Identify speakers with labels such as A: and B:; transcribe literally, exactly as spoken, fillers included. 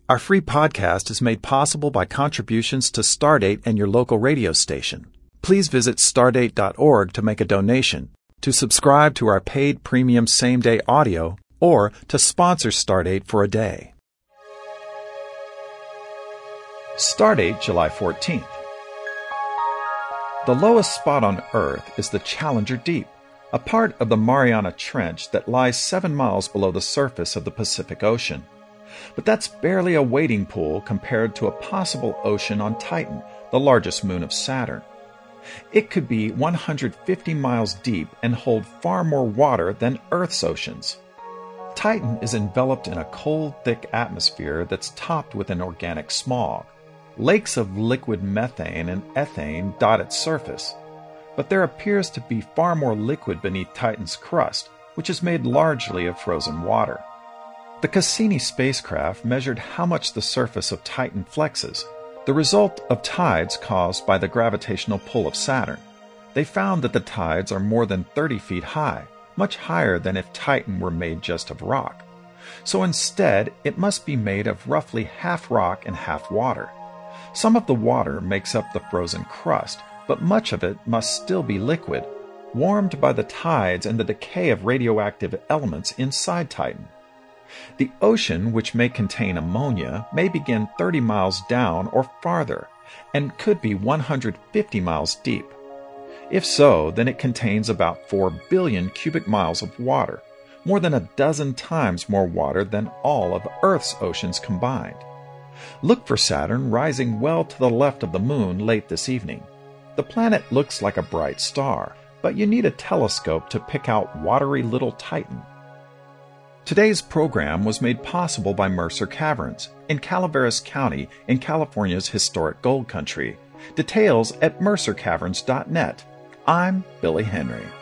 A: Our free podcast is made possible by contributions to Stardate and your local radio station. Please visit stardate dot org to make a donation, to subscribe to our paid premium same-day audio, or to sponsor Stardate for a day. Stardate, July fourteenth. The lowest spot on Earth is the Challenger Deep, a part of the Mariana Trench that lies seven miles below the surface of the Pacific Ocean. But that's barely a wading pool compared to a possible ocean on Titan, the largest moon of Saturn. It could be one hundred fifty miles deep and hold far more water than Earth's oceans. Titan is enveloped in a cold, thick atmosphere that's topped with an organic smog. Lakes of liquid methane and ethane dot its surface, but there appears to be far more liquid beneath Titan's crust, which is made largely of frozen water. The Cassini spacecraft measured how much the surface of Titan flexes, the result of tides caused by the gravitational pull of Saturn. They found that the tides are more than thirty feet high, much higher than if Titan were made just of rock. So instead, it must be made of roughly half rock and half water. Some of the water makes up the frozen crust, but much of it must still be liquid, warmed by the tides and the decay of radioactive elements inside Titan. The ocean, which may contain ammonia, may begin thirty miles down or farther, and could be one hundred fifty miles deep. If so, then it contains about four billion cubic miles of water, more than a dozen times more water than all of Earth's oceans combined. Look for Saturn rising well to the left of the moon late this evening. The planet looks like a bright star, but you need a telescope to pick out watery little Titan. Today's program was made possible by Mercer Caverns in Calaveras County in California's historic gold country. Details at mercer caverns dot net. I'm Billy Henry.